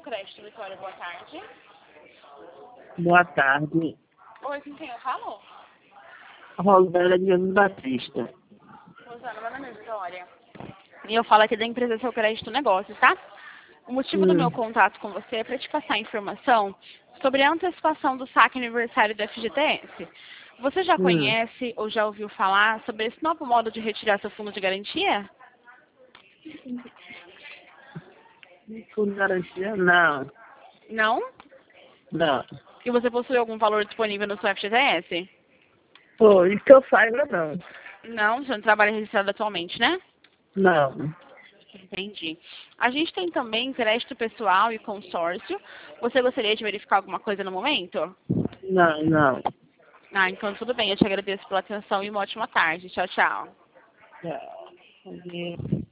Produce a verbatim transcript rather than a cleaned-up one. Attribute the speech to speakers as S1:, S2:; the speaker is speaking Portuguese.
S1: Crédito Vitória, boa tarde.
S2: Boa tarde.
S1: Oi, com quem eu falo?
S2: Rosana de Jesus Batista.
S1: Rosana, meu nome é Vitória. E eu falo aqui da empresa Seu Crédito Negócios, tá? O motivo do
S2: Hum.
S1: meu contato com você é para te passar informação sobre a antecipação do saque aniversário do F G T S. Você já
S2: Hum.
S1: conhece ou já ouviu falar sobre esse novo modo de retirar seu fundo de garantia?
S2: Com garantia? Não.
S1: Não?
S2: Não.
S1: E você possui algum valor disponível no seu F G T S?
S2: Pô, isso que eu saiba, não.
S1: Não, você não trabalha registrado atualmente, né?
S2: Não.
S1: Entendi. A gente tem também crédito pessoal e consórcio. Você gostaria de verificar alguma coisa no momento?
S2: Não, não.
S1: Ah, então tudo bem. Eu te agradeço pela atenção e uma ótima tarde. Tchau, tchau.
S2: Tchau.